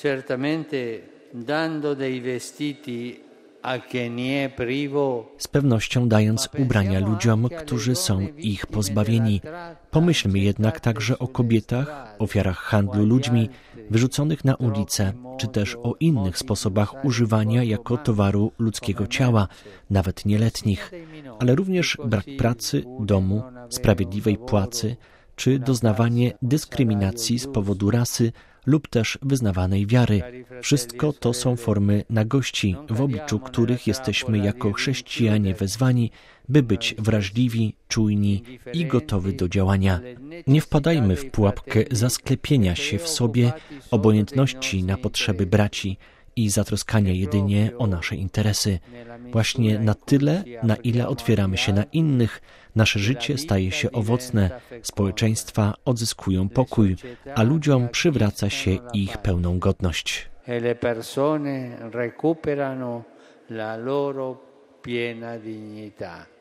certamente dando dei vestiti a chi ne è privo. Z pewnością dając ubrania ludziom, którzy są ich pozbawieni. Pomyślmy jednak także o kobietach, ofiarach handlu ludźmi, wyrzuconych na ulicę, czy też o innych sposobach używania jako towaru ludzkiego ciała, nawet nieletnich, ale również brak pracy, domu, sprawiedliwej płacy, czy doznawanie dyskryminacji z powodu rasy lub też wyznawanej wiary. Wszystko to są formy nagości, w obliczu których jesteśmy jako chrześcijanie wezwani, by być wrażliwi, czujni i gotowi do działania. Nie wpadajmy w pułapkę zasklepienia się w sobie, obojętności na potrzeby braci i zatroskania jedynie o nasze interesy. Właśnie na tyle, na ile otwieramy się na innych, nasze życie staje się owocne, społeczeństwa odzyskują pokój, a ludziom przywraca się ich pełną godność. Le persone recuperano la loro piena dignità.